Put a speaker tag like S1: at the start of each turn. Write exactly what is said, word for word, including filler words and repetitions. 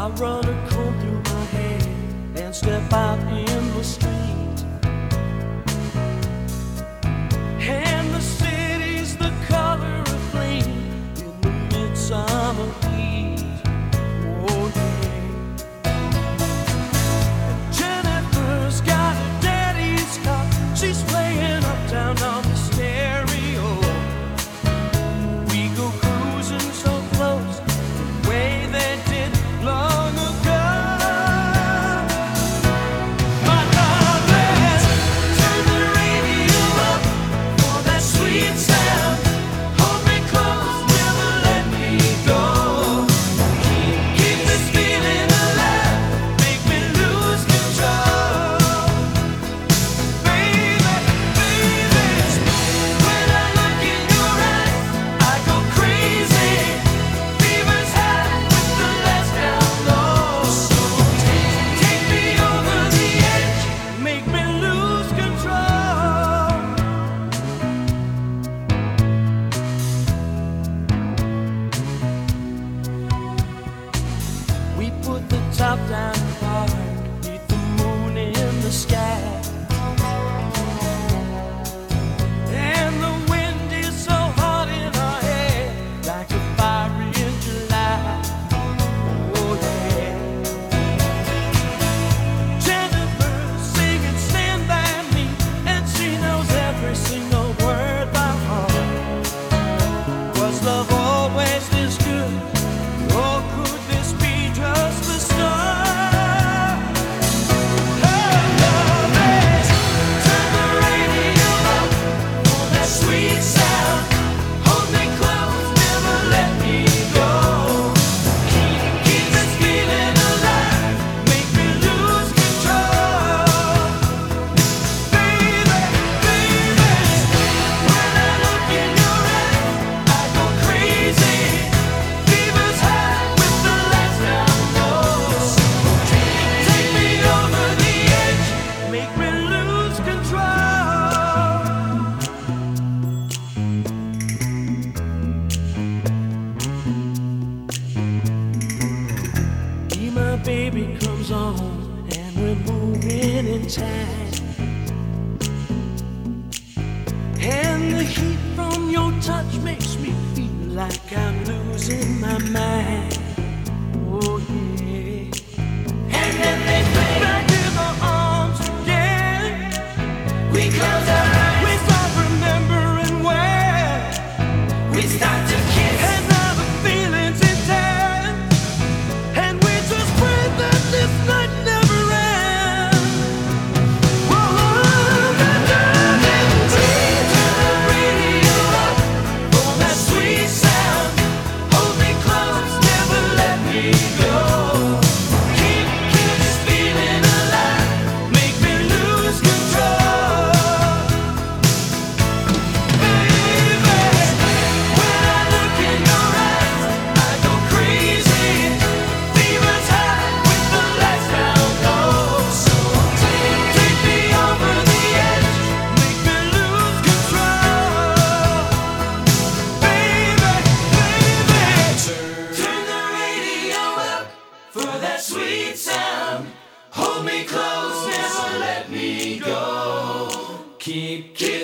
S1: run a comb through my hair and step out in the street. And the city's the color of flame in the midsummer heat. Oh yeah. And Jennifer's got a daddy's car. She's playing uptown on the stereo. We go cruising so close, the way they did long ago. My darling, turn the radio up for that sweet sound. Hold me close, never let me go. Keep, keep this feeling alive, make me lose control. Baby, baby, when I look in your eyes, I go crazy. Fever's high with the lights down low. So take, take me over the edge, make me lose control. We put the top down hard, beneath the moon in the sky. And the wind is so hot in our hair, like a fire in July. Oh yeah. Jennifer's singing "Stand By Me," and she knows every single word by heart. Was love always this good, or could this be just the start? Oh, love, turn the radio up for that sweet sound. Hold me close, never let me go. Keep, keep this feeling alive, make me lose control. Baby, baby, when I look in your eyes, I go crazy. Fever's high with the lights down low. So take, take me over the edge, make me lose control. Be my baby comes on, and we're moving in time. And the heat from your touch makes me feel like I'm losing my mind. Oh yeah. And then they play back in my arms again. We close our eyes, we start remembering where we start to kiss. And now the feeling's intense, and we just pray that this night never ends. Whoa, that darling, turn the radio up for that sweet sound. Hold me close, never let me go. Keep, keep this feeling alive, make me lose control. Baby, when I look in your eyes, I go crazy. Fever's high with the lights down low. So take, take me over the edge, make me lose control. Baby, baby, turn the radio up for that sweet sound. Hold me close, never let me go. Keep, keep